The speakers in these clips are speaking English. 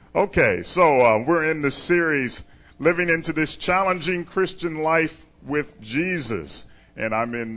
Okay, so we're in the series Living into this Challenging Christian Life with Jesus, and I'm in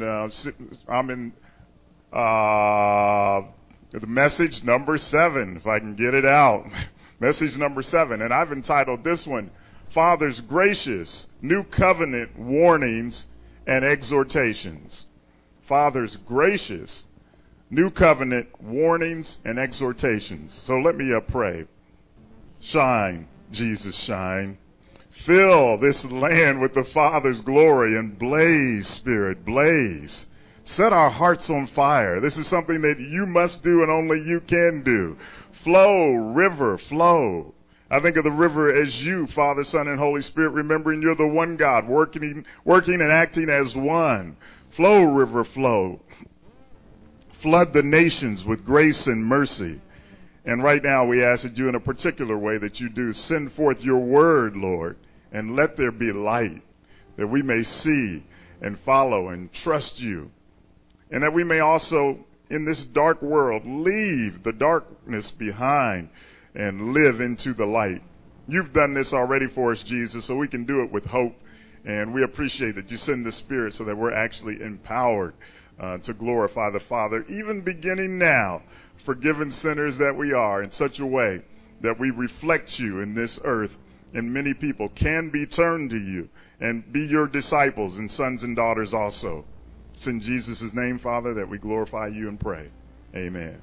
the message number 7, if I can get it out. Message number 7, and I've entitled this one, Father's Gracious New Covenant Warnings and Exhortations. Father's Gracious New Covenant Warnings and Exhortations. So let me pray. Shine, Jesus, shine. Fill this land with the Father's glory and blaze, Spirit, blaze. Set our hearts on fire. This is something that you must do and only you can do. Flow, river, flow. I think of the river as you, Father, Son, and Holy Spirit, remembering you're the one God, working and acting as one. Flow, river, flow. Flood the nations with grace and mercy. And right now we ask that you in a particular way that you do send forth your word, Lord, and let there be light, that we may see and follow and trust you. And that we may also, in this dark world, leave the darkness behind and live into the light. You've done this already for us, Jesus, so we can do it with hope. And we appreciate that you send the Spirit so that we're actually empowered to glorify the Father, even beginning now, forgiven sinners that we are, in such a way that we reflect you in this earth, and many people can be turned to you and be your disciples and sons and daughters also. It's in Jesus' name, Father, that we glorify you and pray. Amen.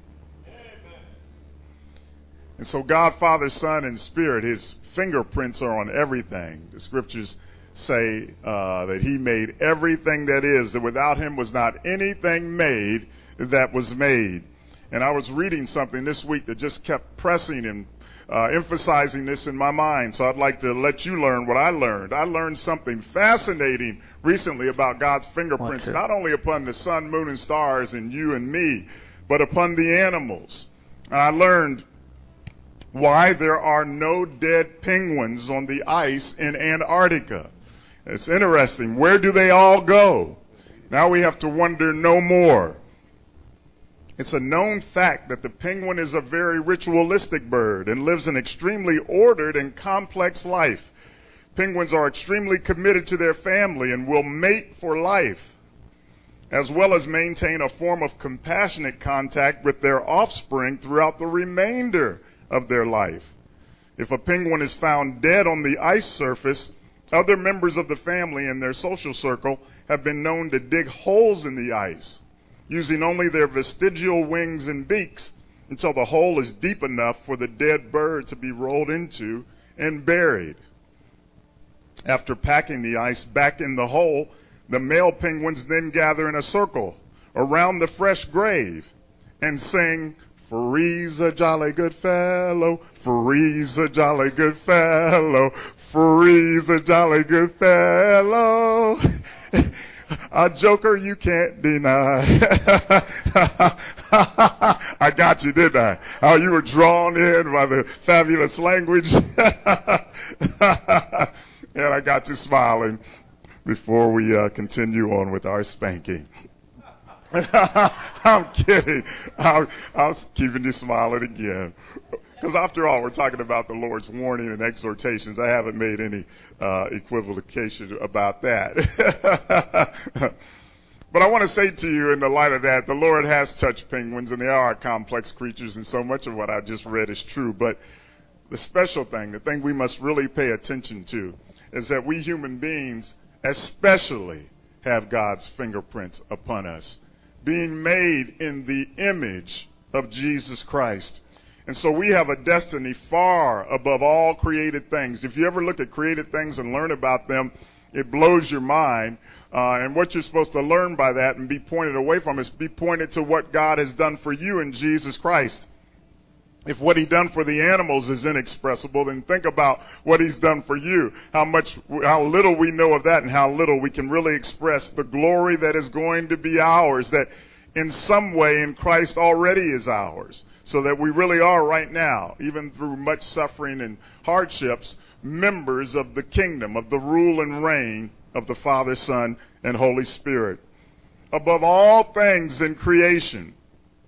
And so God, Father, Son, and Spirit, his fingerprints are on everything. The scriptures say that he made everything that is, that without him was not anything made that was made. And I was reading something this week that just kept pressing and emphasizing this in my mind. So I'd like to let you learn what I learned. I learned something fascinating recently about God's fingerprints, not only upon the sun, moon, and stars and you and me, but upon the animals. I learned why there are no dead penguins on the ice in Antarctica. It's interesting. Where do they all go? Now we have to wonder no more. It's a known fact that the penguin is a very ritualistic bird and lives an extremely ordered and complex life. Penguins are extremely committed to their family and will mate for life, as well as maintain a form of compassionate contact with their offspring throughout the remainder of their life. If a penguin is found dead on the ice surface, other members of the family and their social circle have been known to dig holes in the ice, using only their vestigial wings and beaks until the hole is deep enough for the dead bird to be rolled into and buried. After packing the ice back in the hole, the male penguins then gather in a circle around the fresh grave and sing, "Freeze a jolly good fellow, freeze a jolly good fellow, freeze a jolly good fellow." A joker you can't deny. I got you, didn't I? How you were drawn in by the fabulous language. And I got you smiling before we continue on with our spanking. I'm kidding. I was keeping you smiling again. Because after all, we're talking about the Lord's warning and exhortations. I haven't made any equivocation about that. But I want to say to you in the light of that, the Lord has touched penguins, and they are complex creatures, and so much of what I just read is true. But the special thing, the thing we must really pay attention to, is that we human beings especially have God's fingerprints upon us, being made in the image of Jesus Christ. And so we have a destiny far above all created things. If you ever look at created things and learn about them, it blows your mind. And what you're supposed to learn by that and be pointed away from is be pointed to what God has done for you in Jesus Christ. If what he done for the animals is inexpressible, then think about what he's done for you. How little we know of that and how little we can really express the glory that is going to be ours, that in some way in Christ already is ours. So that we really are right now, even through much suffering and hardships, members of the kingdom, of the rule and reign of the Father, Son, and Holy Spirit. Above all things in creation,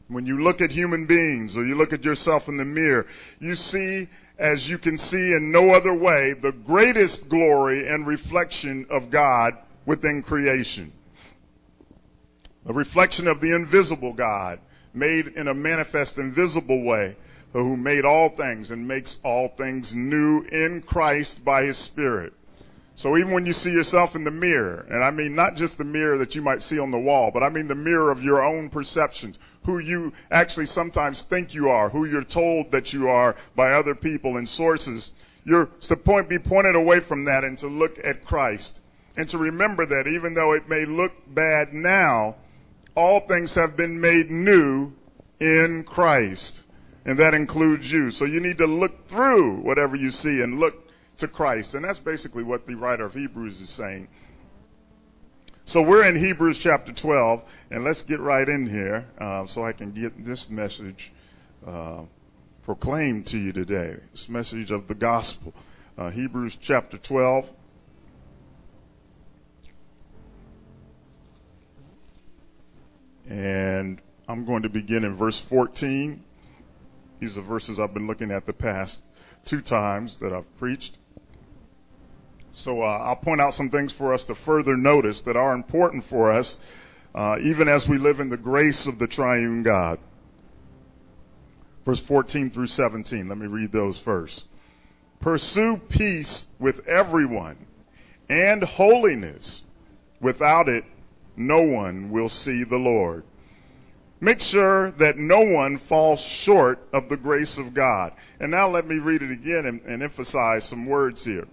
When you look at human beings or you look at yourself in the mirror, you see, as you can see in no other way, the greatest glory and reflection of God within creation. A reflection of the invisible God, made in a manifest invisible way, who made all things and makes all things new in Christ by his Spirit. So even when you see yourself in the mirror, and I mean not just the mirror that you might see on the wall, but I mean the mirror of your own perceptions, who you actually sometimes think you are, who you're told that you are by other people and sources, you're to be pointed away from that and to look at Christ. And to remember that even though it may look bad now, all things have been made new in Christ. And that includes you. So you need to look through whatever you see and look to Christ. And that's basically what the writer of Hebrews is saying. So we're in Hebrews chapter 12, and let's get right in here so I can get this message proclaimed to you today. This message of the gospel. Hebrews chapter 12. And I'm going to begin in verse 14. These are verses I've been looking at the past 2 times that I've preached. So I'll point out some things for us to further notice that are important for us, even as we live in the grace of the triune God. Verse 14 through 17. Let me read those first. Pursue peace with everyone and holiness. Without it, no one will see the Lord. Make sure that no one falls short of the grace of God. And now let me read it again and emphasize some words here.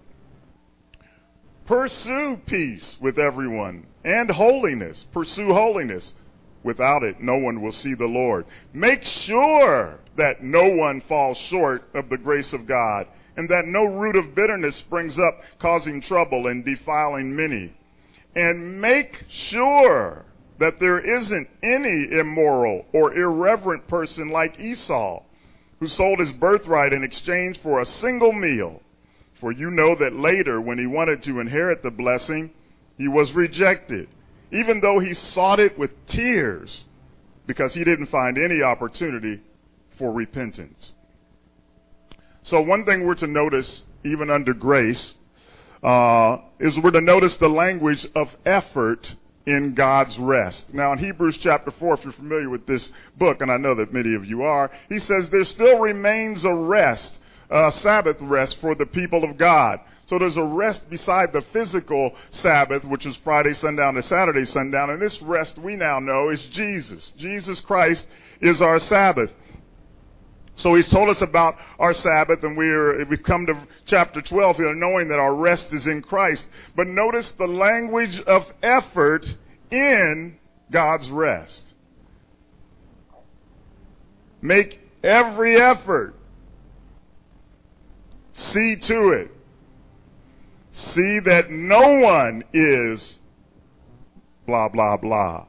Pursue peace with everyone and holiness. Pursue holiness. Without it, no one will see the Lord. Make sure that no one falls short of the grace of God, and that no root of bitterness springs up, causing trouble and defiling many. And make sure that there isn't any immoral or irreverent person like Esau, who sold his birthright in exchange for a single meal. For you know that later, when he wanted to inherit the blessing, he was rejected, even though he sought it with tears, because he didn't find any opportunity for repentance. So one thing we're to notice, even under grace, is we're to notice the language of effort in God's rest. Now in Hebrews chapter 4, if you're familiar with this book, and I know that many of you are, he says there still remains a rest, Sabbath rest for the people of God. So there's a rest beside the physical Sabbath, which is Friday sundown to Saturday sundown, and this rest we now know is Jesus. Jesus Christ is our Sabbath. So he's told us about our Sabbath, and we've come to chapter 12 here knowing that our rest is in Christ. But notice the language of effort in God's rest. Make every effort. See to it. See that no one is blah, blah, blah.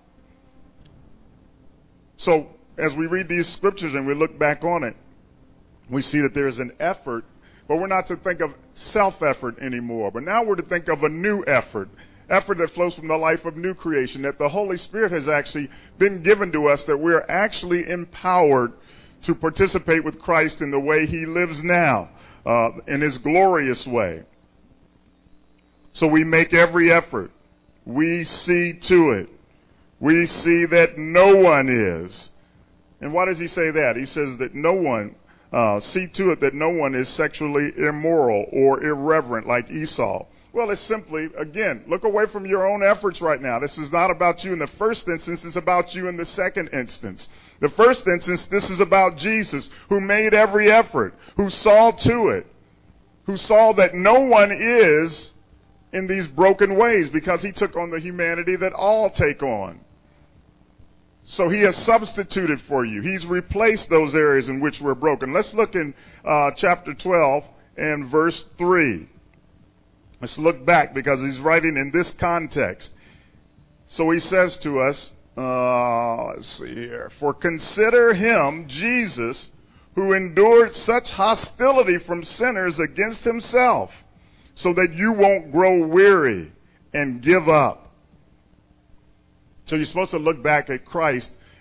So as we read these scriptures and we look back on it, we see that there is an effort, but we're not to think of self-effort anymore. But now we're to think of a new effort that flows from the life of new creation, that the Holy Spirit has actually been given to us, that we're actually empowered to participate with Christ in the way he lives now, in his glorious way. So we make every effort. We see to it. We see that no one is. And why does he say that? He says that no one, see to it that no one is sexually immoral or irreverent like Esau. Well, it's simply, again, look away from your own efforts right now. This is not about you in the first instance. It's about you in the second instance. The first instance, this is about Jesus, who made every effort, who saw to it, who saw that no one is in these broken ways because he took on the humanity that all take on. So he has substituted for you. He's replaced those areas in which we're broken. Let's look in chapter 12 and verse 3. Let's look back because he's writing in this context. So he says to us, let's see here. For consider him, Jesus, who endured such hostility from sinners against himself, so that you won't grow weary and give up. So you're supposed to look back at Christ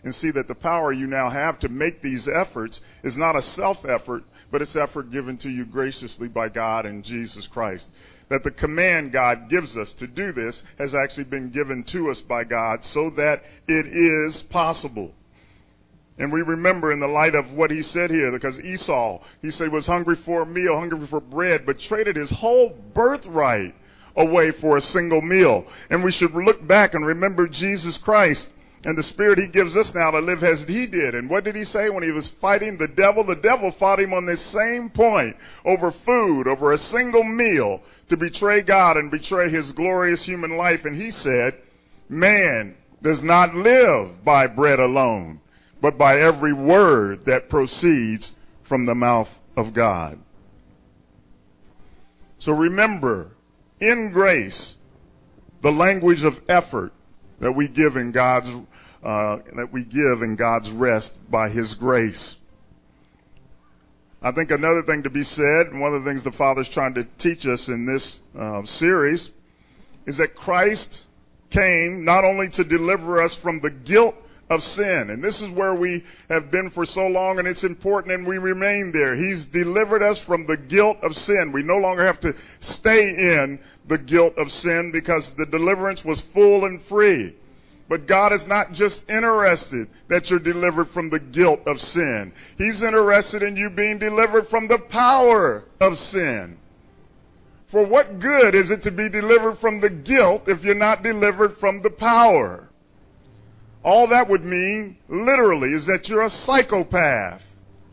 and see that the power you now have to make these efforts is not a self-effort, but it's effort given to you graciously by God and Jesus Christ. That the command God gives us to do this has actually been given to us by God so that it is possible. And we remember in the light of what he said here, because Esau, he said he was hungry for a meal, hungry for bread, but traded his whole birthright away for a single meal. And we should look back and remember Jesus Christ and the spirit he gives us now to live as he did. And what did he say when he was fighting the devil? The devil fought him on this same point, over food, over a single meal, to betray God and betray his glorious human life. And he said, man does not live by bread alone, but by every word that proceeds from the mouth of God. So remember, in grace, the language of effort that we give in God's rest by his grace. I think another thing to be said, and one of the things the Father's trying to teach us in this series, is that Christ came not only to deliver us from the guilt of sin, and this is where we have been for so long, and it's important, and we remain there. He's delivered us from the guilt of sin. We no longer have to stay in the guilt of sin because the deliverance was full and free. But God is not just interested that you're delivered from the guilt of sin. He's interested in you being delivered from the power of sin. For what good is it to be delivered from the guilt if you're not delivered from the power? All that would mean, literally, is that you're a psychopath.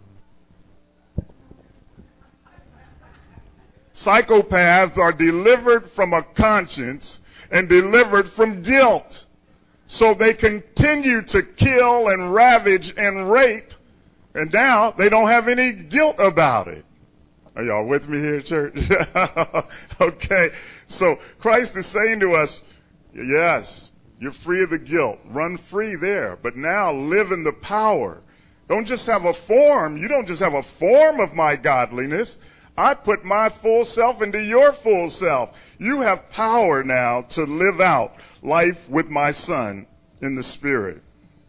Psychopaths are delivered from a conscience and delivered from guilt. So they continue to kill and ravage and rape, and now they don't have any guilt about it. Are y'all with me here, church? Okay. So Christ is saying to us, yes, you're free of the guilt. Run free there. But now live in the power. Don't just have a form. You don't just have a form of my godliness. I put my full self into your full self. You have power now to live out life with my Son in the Spirit.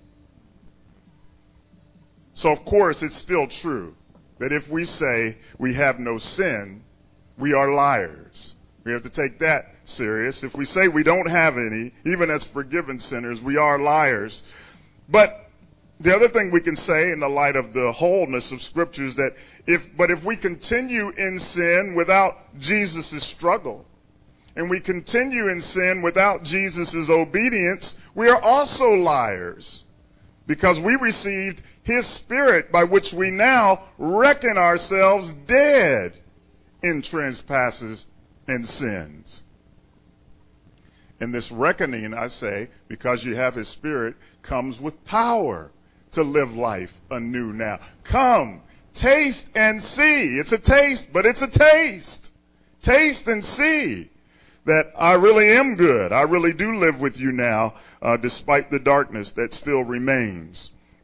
So, of course, it's still true that if we say we have no sin, we are liars. We have to take that serious. If we say we don't have any, even as forgiven sinners, we are liars. But the other thing we can say in the light of the wholeness of Scripture is that if we continue in sin without Jesus' struggle, and we continue in sin without Jesus' obedience, we are also liars. Because we received his Spirit, by which we now reckon ourselves dead in trespasses and sins. And this reckoning, I say, because you have his Spirit, comes with power to live life anew now. Come, taste and see. It's a taste, but it's a taste. Taste and see that I really am good. I really do live with you now, despite the darkness that still remains.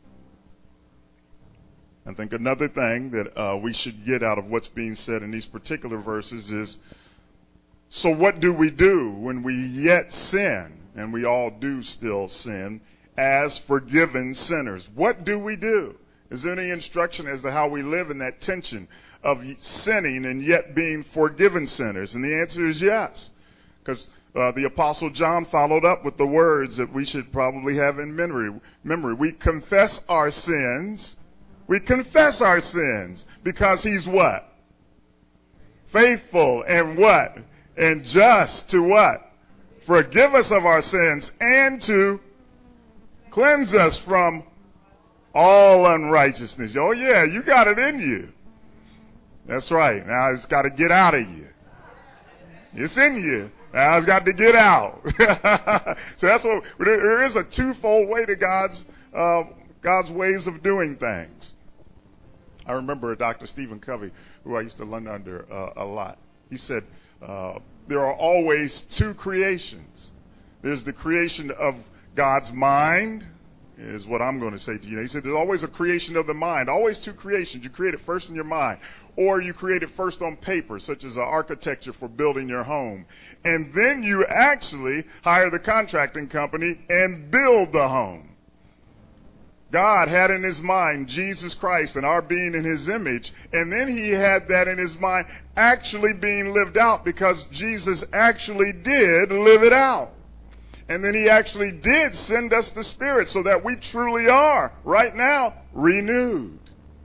I think another thing that we should get out of what's being said in these particular verses is, so what do we do when we yet sin? And we all do still sin as forgiven sinners. What do we do? Is there any instruction as to how we live in that tension of sinning and yet being forgiven sinners? And the answer is yes. Because the Apostle John followed up with the words that we should probably have in memory. We confess our sins. We confess our sins because he's what? Faithful and what? And just to what? Forgive us of our sins and to cleanse us from all unrighteousness. Oh yeah, you got it in you. That's right. Now it's got to get out of you. It's in you. Now it's got to get out. So that's what there is, a twofold way to God's ways of doing things. I remember Dr. Stephen Covey, who I used to learn under a lot. He said there are always two creations. There's the creation of God's mind, is what I'm going to say to you. He said there's always a creation of the mind. Always two creations. You create it first in your mind, or you create it first on paper, such as an architecture for building your home. And then you actually hire the contracting company and build the home. God had in his mind Jesus Christ and our being in his image, and then he had that in his mind actually being lived out because Jesus actually did live it out. And then he actually did send us the Spirit so that we truly are, right now, renewed.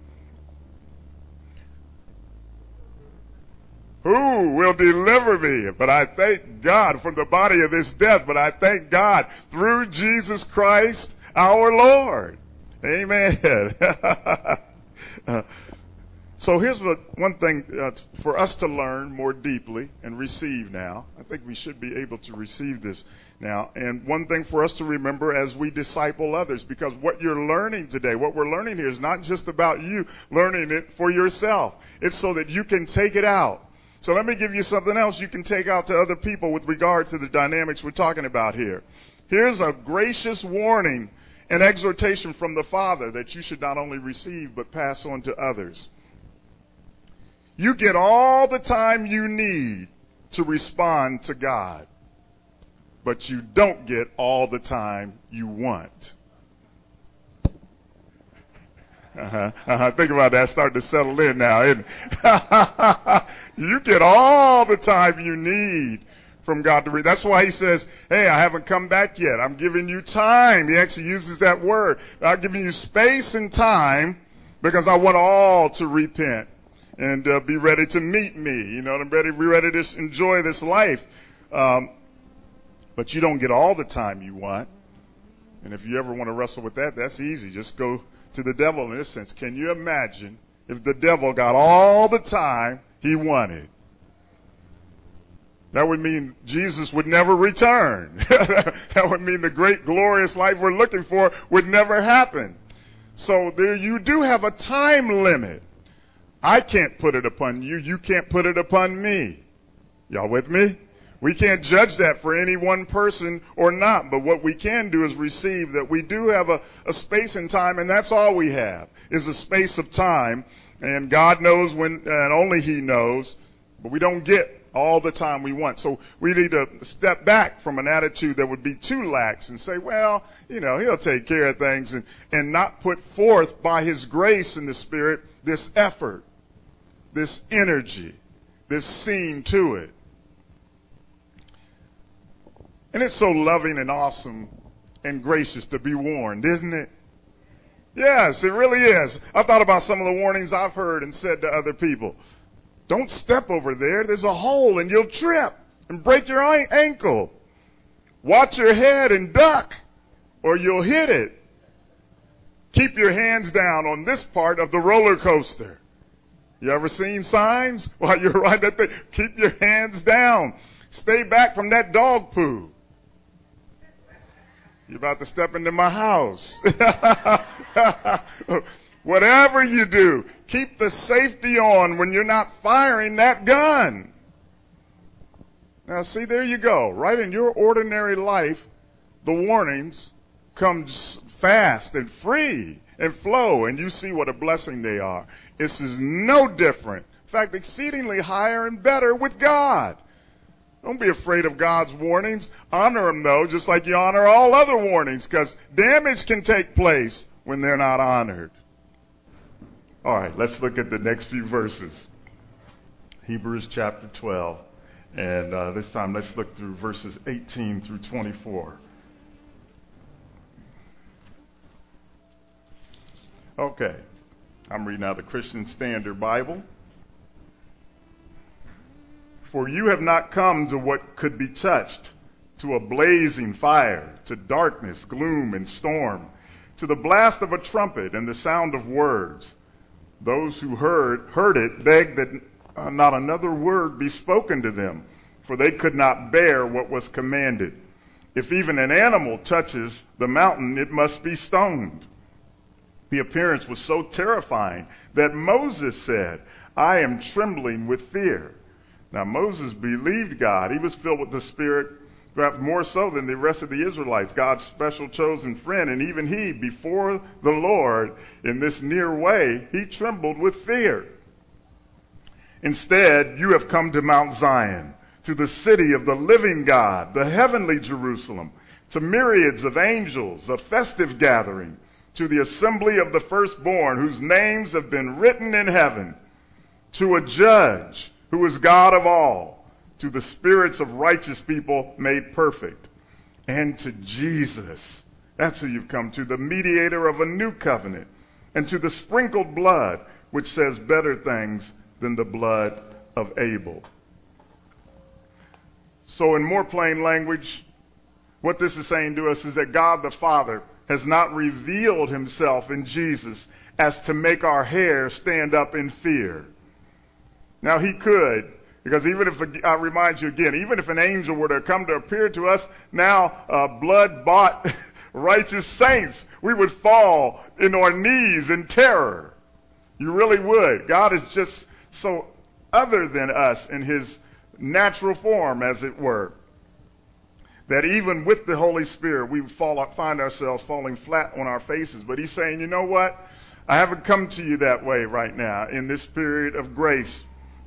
Who will deliver me? But I thank God from the body of this death, but I thank God through Jesus Christ our Lord. Amen. So here's one thing for us to learn more deeply and receive now. I think we should be able to receive this now. And one thing for us to remember as we disciple others, because what you're learning today, what we're learning here is not just about you learning it for yourself. It's so that you can take it out. So let me give you something else you can take out to other people with regard to the dynamics we're talking about here. Here's a gracious warning and exhortation from the Father that you should not only receive but pass on to others. You get all the time you need to respond to God, but you don't get all the time you want. Think about that. Starting to settle in now, isn't it? You get all the time you need from God to read. That's why he says, hey, I haven't come back yet. I'm giving you time. He actually uses that word. I'm giving you space and time because I want all to repent and be ready to meet me. You know, be ready to enjoy this life. But you don't get all the time you want. And if you ever want to wrestle with that, that's easy. Just go to the devil in this sense. Can you imagine if the devil got all the time he wanted? That would mean Jesus would never return. That would mean the great glorious life we're looking for would never happen. So there you do have a time limit. I can't put it upon you. You can't put it upon me. Y'all with me? We can't judge that for any one person or not, but what we can do is receive that we do have a space and time, and that's all we have, is a space of time, and God knows when, and only he knows, but we don't get all the time we want. So we need to step back from an attitude that would be too lax and say, well, you know, he'll take care of things, and not put forth by his grace in the Spirit this effort, this energy, this seam to it. And it's so loving and awesome and gracious to be warned, isn't it? Yes, it really is. I thought about some of the warnings I've heard and said to other people. Don't step over there. There's a hole and you'll trip and break your ankle. Watch your head and duck or you'll hit it. Keep your hands down on this part of the roller coaster. You ever seen signs while you're riding that thing? Keep your hands down. Stay back from that dog poo. You're about to step into my house. Whatever you do, keep the safety on when you're not firing that gun. Now, see, there you go. Right in your ordinary life, the warnings come fast and free and flow, and you see what a blessing they are. This is no different. In fact, exceedingly higher and better with God. Don't be afraid of God's warnings. Honor them, though, just like you honor all other warnings, because damage can take place when they're not honored. All right, let's look at the next few verses. Hebrews chapter 12. And this time, let's look through verses 18 through 24. Okay, I'm reading out the Christian Standard Bible. For you have not come to what could be touched, to a blazing fire, to darkness, gloom, and storm, to the blast of a trumpet and the sound of words. Those who heard it begged that not another word be spoken to them, for they could not bear what was commanded. If even an animal touches the mountain, it must be stoned. The appearance was so terrifying that Moses said, I am trembling with fear. Now, Moses believed God. He was filled with the Spirit, perhaps more so than the rest of the Israelites, God's special chosen friend. And even he, before the Lord, in this near way, he trembled with fear. Instead, you have come to Mount Zion, to the city of the living God, the heavenly Jerusalem, to myriads of angels, a festive gathering, to the assembly of the firstborn, whose names have been written in heaven, to a judge who is God of all, to the spirits of righteous people made perfect, and to Jesus. That's who you've come to, the mediator of a new covenant, and to the sprinkled blood, which says better things than the blood of Abel. So in more plain language, what this is saying to us is that God the Father has not revealed himself in Jesus as to make our hair stand up in fear. Now he could, because even if, I remind you again, even if an angel were to come to appear to us, now blood-bought righteous saints, we would fall in our knees in terror. You really would. God is just so other than us in his natural form, as it were, that even with the Holy Spirit, we find ourselves falling flat on our faces. But he's saying, you know what? I haven't come to you that way right now in this period of grace.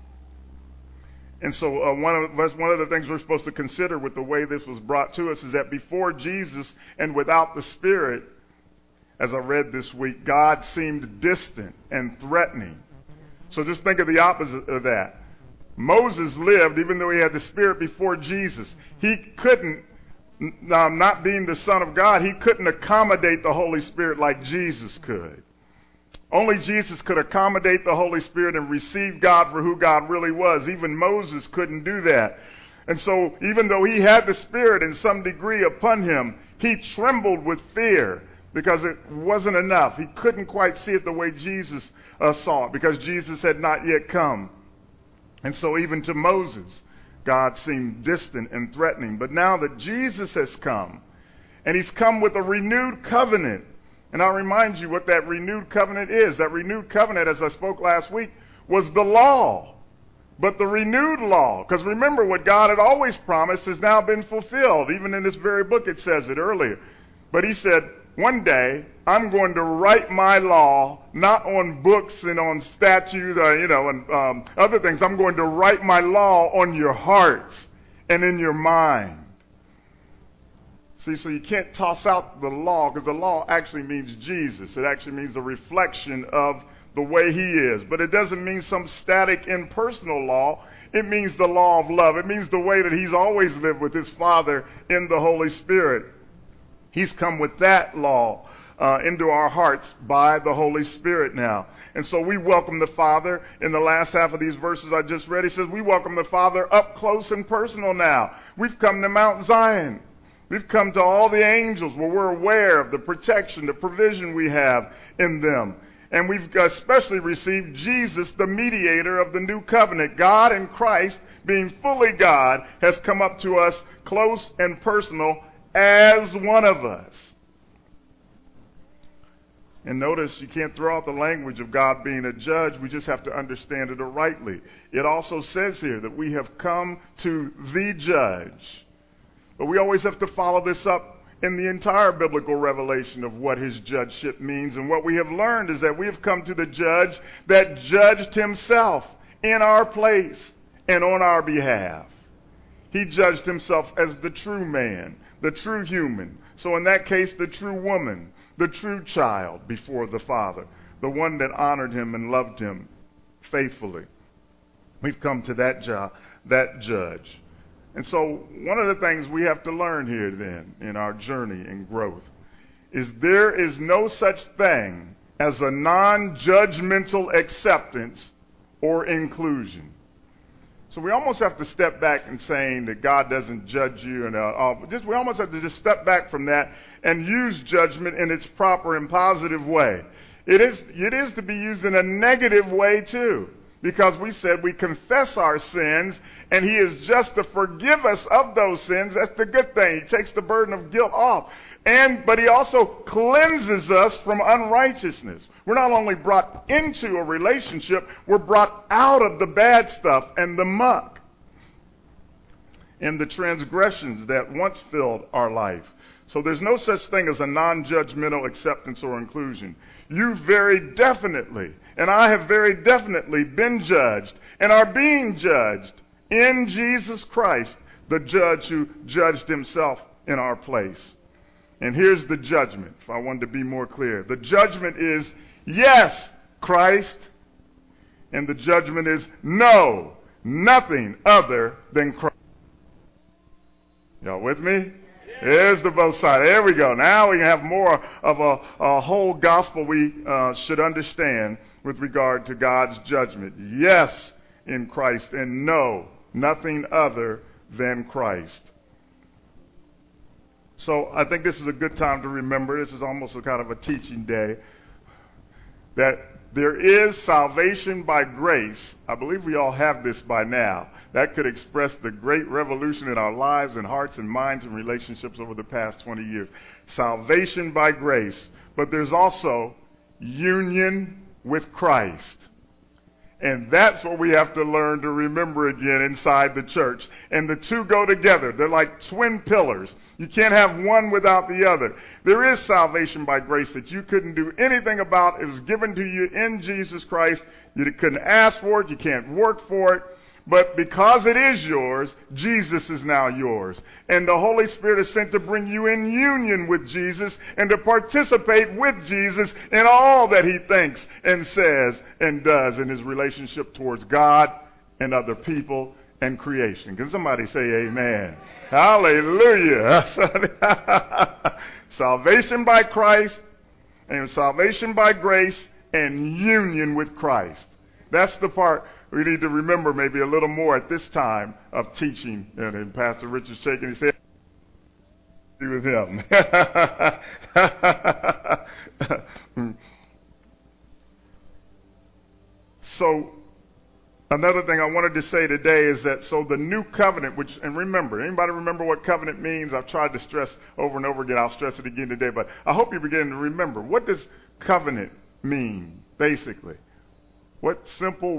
And so one of the things we're supposed to consider with the way this was brought to us is that before Jesus and without the Spirit, as I read this week, God seemed distant and threatening. So just think of the opposite of that. Moses lived, even though he had the Spirit before Jesus. He couldn't, not being the Son of God, he couldn't accommodate the Holy Spirit like Jesus could. Only Jesus could accommodate the Holy Spirit and receive God for who God really was. Even Moses couldn't do that. And so even though he had the Spirit in some degree upon him, he trembled with fear because it wasn't enough. He couldn't quite see it the way Jesus saw it because Jesus had not yet come. And so even to Moses, God seemed distant and threatening. But now that Jesus has come, and he's come with a renewed covenant, and I'll remind you what that renewed covenant is. That renewed covenant, as I spoke last week, was the law. But the renewed law, because remember what God had always promised has now been fulfilled. Even in this very book it says it earlier. But he said, one day I'm going to write my law, not on books and on statutes, and other things. I'm going to write my law on your hearts and in your mind. See, so you can't toss out the law, because the law actually means Jesus. It actually means the reflection of the way he is. But it doesn't mean some static, impersonal law. It means the law of love. It means the way that he's always lived with his Father in the Holy Spirit. He's come with that law into our hearts by the Holy Spirit now. And so we welcome the Father. In the last half of these verses I just read, he says we welcome the Father up close and personal now. We've come to Mount Zion. We've come to all the angels where we're aware of the protection, the provision we have in them. And we've especially received Jesus, the mediator of the new covenant. God in Christ, being fully God, has come up to us close and personal as one of us. And notice you can't throw out the language of God being a judge. We just have to understand it rightly. It also says here that we have come to the judge. But we always have to follow this up in the entire biblical revelation of what his judgeship means. And what we have learned is that we have come to the judge that judged himself in our place and on our behalf. He judged himself as the true man, the true human. So in that case, the true woman, the true child before the Father, the one that honored him and loved him faithfully. We've come to that judge. And so one of the things we have to learn here then in our journey and growth is there is no such thing as a non-judgmental acceptance or inclusion. So we almost have to step back and saying that God doesn't judge you, and we almost have to just step back from that and use judgment in its proper and positive way. It is to be used in a negative way too. Because we said we confess our sins, and he is just to forgive us of those sins. That's the good thing. He takes the burden of guilt off. But he also cleanses us from unrighteousness. We're not only brought into a relationship, we're brought out of the bad stuff and the muck and the transgressions that once filled our life. So there's no such thing as a non-judgmental acceptance or inclusion. You very definitely, and I have very definitely been judged and are being judged in Jesus Christ, the judge who judged himself in our place. And here's the judgment, if I wanted to be more clear. The judgment is yes, Christ. And the judgment is no, nothing other than Christ. Y'all with me? There's the both sides. There we go. Now we have more of a whole gospel we should understand with regard to God's judgment. Yes, in Christ, and no, nothing other than Christ. So I think this is a good time to remember, this is almost a kind of a teaching day, that there is salvation by grace. I believe we all have this by now. That could express the great revolution in our lives and hearts and minds and relationships over the past 20 years. Salvation by grace. But there's also union with Christ. And that's what we have to learn to remember again inside the church. And the two go together. They're like twin pillars. You can't have one without the other. There is salvation by grace that you couldn't do anything about. It was given to you in Jesus Christ. You couldn't ask for it. You can't work for it. But because it is yours, Jesus is now yours. And the Holy Spirit is sent to bring you in union with Jesus and to participate with Jesus in all that he thinks and says and does in his relationship towards God and other people and creation. Can somebody say amen? Hallelujah. Salvation by Christ and salvation by grace and union with Christ. That's the part we need to remember maybe a little more at this time of teaching. And Pastor Richard's shaking his head with him. So another thing I wanted to say today is that so the new covenant, which, and remember, anybody remember what covenant means? I've tried to stress over and over again. I'll stress it again today, but I hope you're beginning to remember. What does covenant mean, basically? What simple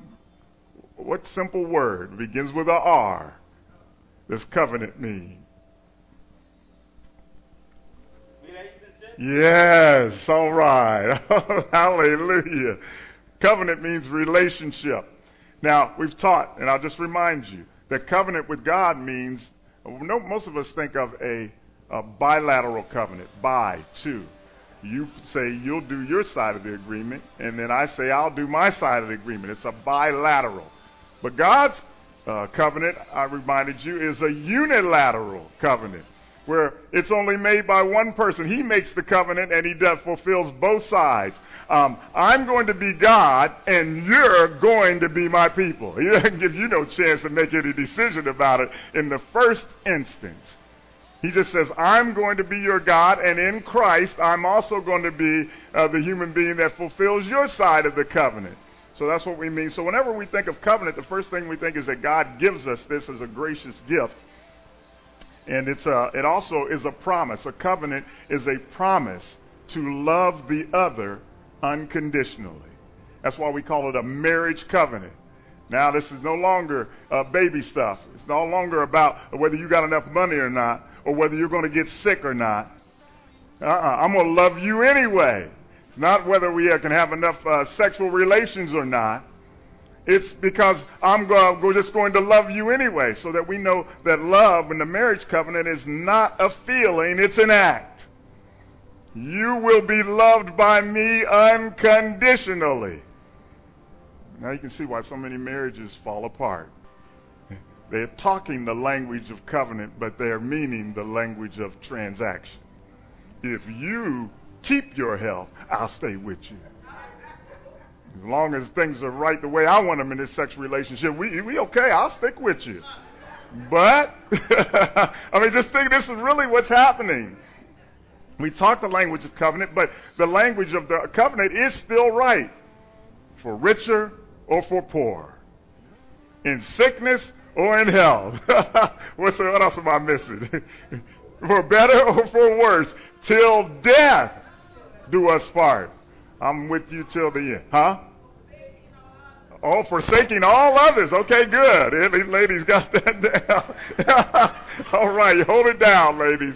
word begins with a R does covenant mean? Relationship? Yes, all right. Hallelujah. Covenant means relationship. Now, we've taught, and I'll just remind you, that covenant with God means, most of us think of a bilateral covenant, by, two. You say you'll do your side of the agreement, and then I say I'll do my side of the agreement. It's a bilateral. But God's covenant, I reminded you, is a unilateral covenant, where it's only made by one person. He makes the covenant, and he fulfills both sides. I'm going to be God, and you're going to be my people. He doesn't give you no chance to make any decision about it in the first instance. He just says, I'm going to be your God, and in Christ, I'm also going to be the human being that fulfills your side of the covenant. So that's what we mean. So whenever we think of covenant, the first thing we think is that God gives us this as a gracious gift. And it also is a promise. A covenant is a promise to love the other unconditionally. That's why we call it a marriage covenant. Now, this is no longer baby stuff. It's no longer about whether you got enough money or not, or whether you're going to get sick or not. I'm going to love you anyway. It's not whether we can have enough sexual relations or not. It's because we're just going to love you anyway, so that we know that love in the marriage covenant is not a feeling, it's an act. You will be loved by me unconditionally. Now you can see why so many marriages fall apart. They're talking the language of covenant, but they're meaning the language of transaction. If you keep your health, I'll stay with you. As long as things are right the way I want them in this sexual relationship, we okay, I'll stick with you. But, I mean, just think this is really what's happening. We talk the language of covenant, but the language of the covenant is still right. For richer or for poor. In sickness or in health. What else am I missing? For better or for worse. Till death do us part. I'm with you till the end. Huh? Oh, forsaking all others. Okay, good. These ladies got that down. All right, hold it down, ladies.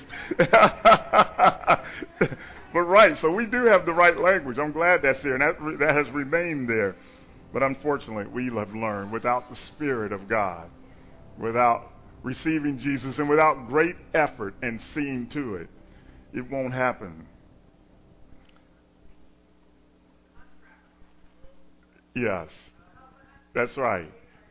But right, so we do have the right language. I'm glad that's there, and that has remained there. But unfortunately, we have learned without the Spirit of God, without receiving Jesus, and without great effort and seeing to it, it won't happen. Yes, that's right.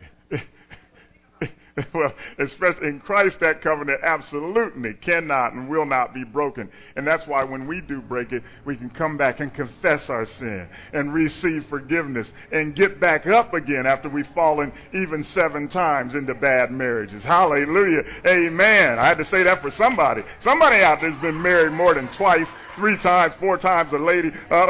Well, especially in Christ, that covenant absolutely cannot and will not be broken. And that's why when we do break it, we can come back and confess our sin and receive forgiveness and get back up again after we've fallen even 7 times into bad marriages. Hallelujah. Amen. I had to say that for somebody. Somebody out there's been married more than twice, 3 times, 4 times a lady.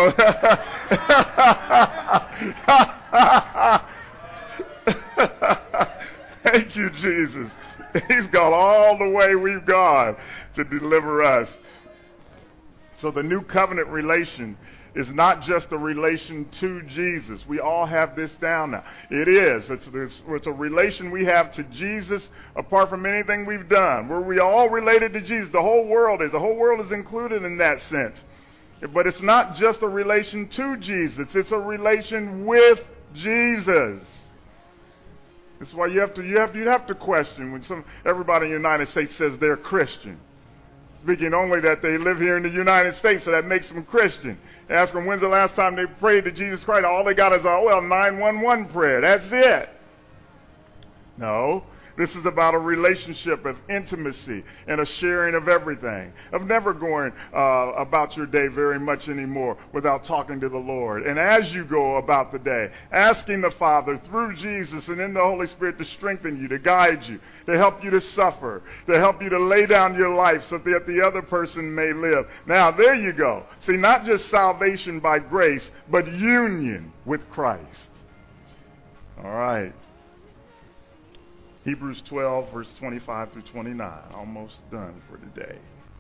Thank you, Jesus. He's gone all the way we've gone to deliver us. So the new covenant relation is not just a relation to Jesus. We all have this down now. It is. It's a relation we have to Jesus apart from anything we've done. We all related to Jesus. The whole world is. The whole world is included in that sense. But it's not just a relation to Jesus. It's a relation with Jesus. That's why you have to question when everybody in the United States says they're Christian, speaking only that they live here in the United States, so that makes them Christian. Ask them when's the last time they prayed to Jesus Christ. All they got is 911 prayer. That's it. No. This is about a relationship of intimacy and a sharing of everything, of never going about your day very much anymore without talking to the Lord. And as you go about the day, asking the Father through Jesus and in the Holy Spirit to strengthen you, to guide you, to help you to suffer, to help you to lay down your life so that the other person may live. Now, there you go. See, not just salvation by grace, but union with Christ. All right. Hebrews 12, verse 25 through 29. Almost done for today.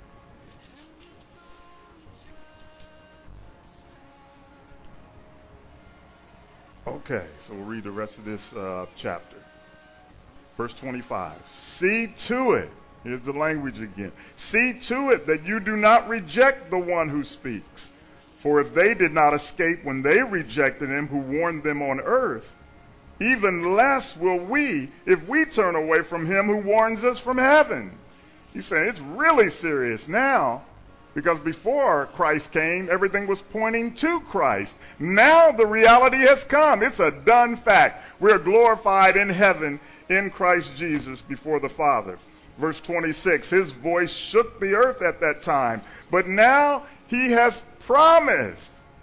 Okay, so we'll read the rest of this chapter. Verse 25. See to it. Here's the language again. See to it that you do not reject the one who speaks. For if they did not escape when they rejected him who warned them on earth, even less will we if we turn away from him who warns us from heaven. He's saying it's really serious now, because before Christ came, everything was pointing to Christ. Now the reality has come. It's a done fact. We're glorified in heaven in Christ Jesus before the Father. Verse 26, his voice shook the earth at that time, but now he has promised.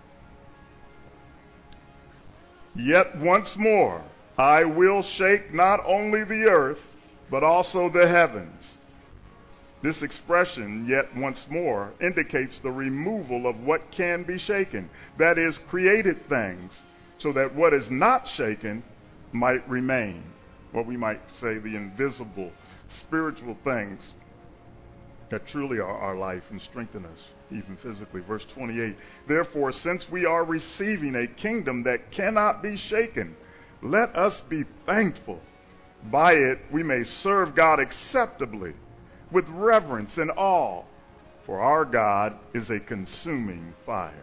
Yet once more, I will shake not only the earth, but also the heavens. This expression, yet once more, indicates the removal of what can be shaken, that is, created things, so that what is not shaken might remain. What we might say the invisible, spiritual things that truly are our life and strengthen us, even physically. Verse 28, therefore, since we are receiving a kingdom that cannot be shaken, let us be thankful. By it we may serve God acceptably, with reverence and awe, for our God is a consuming fire.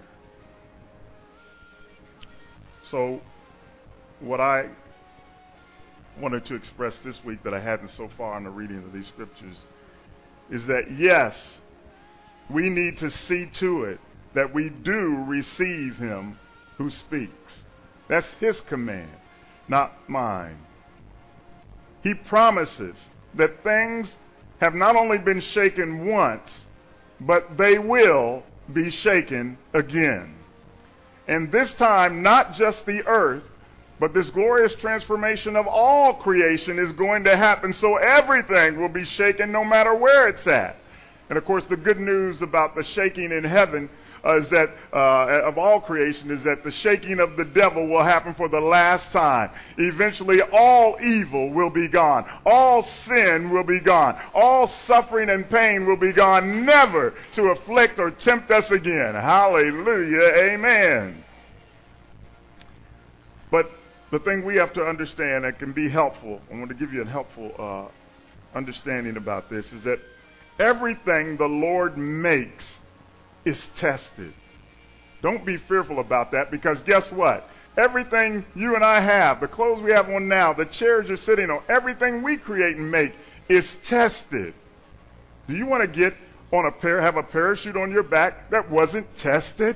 So, what I wanted to express this week that I hadn't so far in the reading of these scriptures is that, yes, we need to see to it that we do receive him who speaks. That's his command, not mine. He promises that things have not only been shaken once, but they will be shaken again. And this time, not just the earth, but this glorious transformation of all creation is going to happen, so everything will be shaken no matter where it's at. And of course, the good news about the shaking in heaven is that of all creation is that the shaking of the devil will happen for the last time. Eventually, all evil will be gone. All sin will be gone. All suffering and pain will be gone, never to afflict or tempt us again. Hallelujah. Amen. But the thing we have to understand that can be helpful, I want to give you a helpful understanding about this, is that everything the Lord makes is tested. Don't be fearful about that, because guess what? Everything you and I have, the clothes we have on now, the chairs you're sitting on, everything we create and make is tested. Do you want to get have a parachute on your back that wasn't tested?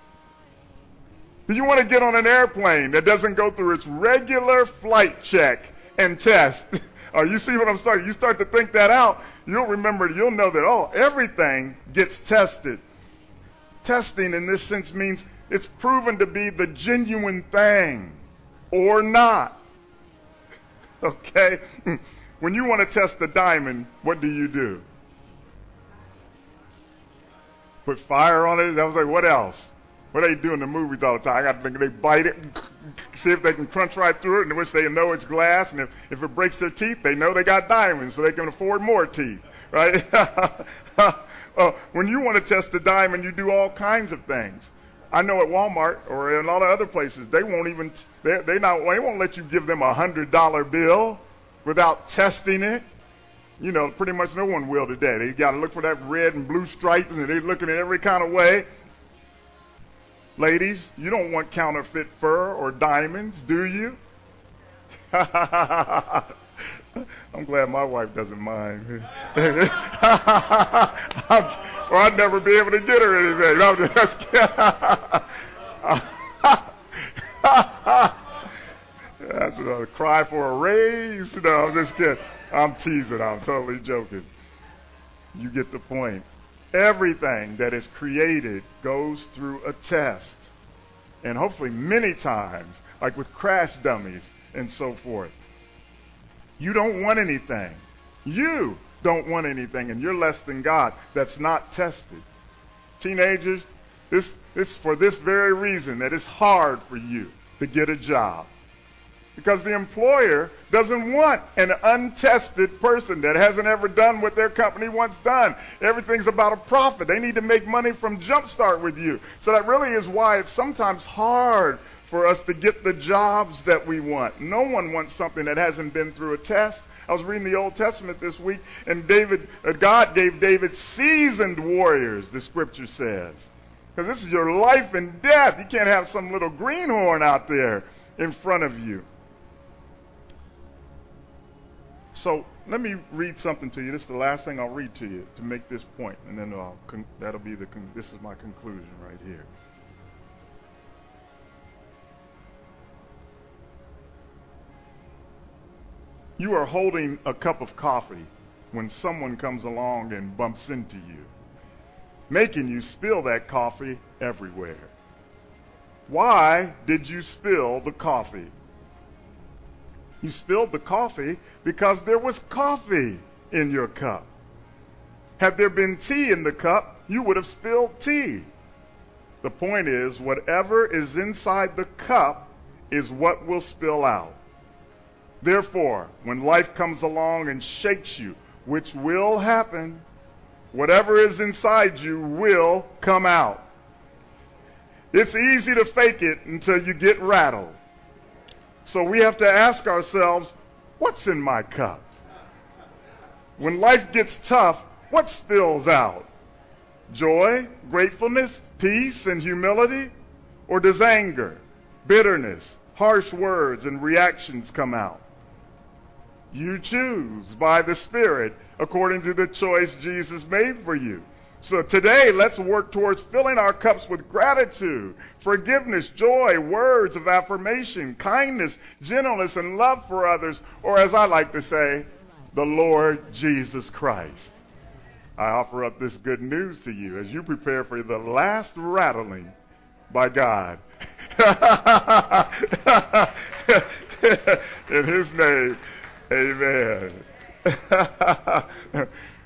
Do you want to get on an airplane that doesn't go through its regular flight check and test? Oh, you see what I'm starting? You start to think that out, you'll know that, everything gets tested. Testing in this sense means it's proven to be the genuine thing or not. Okay? When you want to test a diamond, what do? Put fire on it? I was like, what else? What do they do in the movies all the time? I got to think they bite it, see if they can crunch right through it, in which they know it's glass, and if it breaks their teeth, they know they got diamonds, so they can afford more teeth, right? When you want to test a diamond, you do all kinds of things. I know at Walmart or in a lot of other places, they won't let you give them $100 bill without testing it. You know, pretty much no one will today. They got to look for that red and blue stripes, and they're looking at every kind of way. Ladies, you don't want counterfeit fur or diamonds, do you? I'm glad my wife doesn't mind. Or I'd never be able to get her anything. I'm just kidding. That's a cry for a raise. No, I'm just kidding. I'm teasing. I'm totally joking. You get the point. Everything that is created goes through a test. And hopefully many times, like with crash dummies and so forth. You don't want anything. You don't want anything, and you're less than God, that's not tested. Teenagers, it's for this very reason that it's hard for you to get a job. Because the employer doesn't want an untested person that hasn't ever done what their company wants done. Everything's about a profit. They need to make money from Jumpstart with you. So that really is why it's sometimes hard for us to get the jobs that we want. No one wants something that hasn't been through a test. I was reading the Old Testament this week, and God gave David seasoned warriors, the scripture says. Because this is your life and death. You can't have some little greenhorn out there in front of you. So let me read something to you. This is the last thing I'll read to you to make this point, and then this is my conclusion right here. You are holding a cup of coffee when someone comes along and bumps into you, making you spill that coffee everywhere. Why did you spill the coffee? You spilled the coffee because there was coffee in your cup. Had there been tea in the cup, you would have spilled tea. The point is, whatever is inside the cup is what will spill out. Therefore, when life comes along and shakes you, which will happen, whatever is inside you will come out. It's easy to fake it until you get rattled. So we have to ask ourselves, what's in my cup? When life gets tough, what spills out? Joy, gratefulness, peace, and humility? Or does anger, bitterness, harsh words, and reactions come out? You choose by the Spirit according to the choice Jesus made for you. So today, let's work towards filling our cups with gratitude, forgiveness, joy, words of affirmation, kindness, gentleness, and love for others, or as I like to say, the Lord Jesus Christ. I offer up this good news to you as you prepare for the last rattling by God. In His name, amen.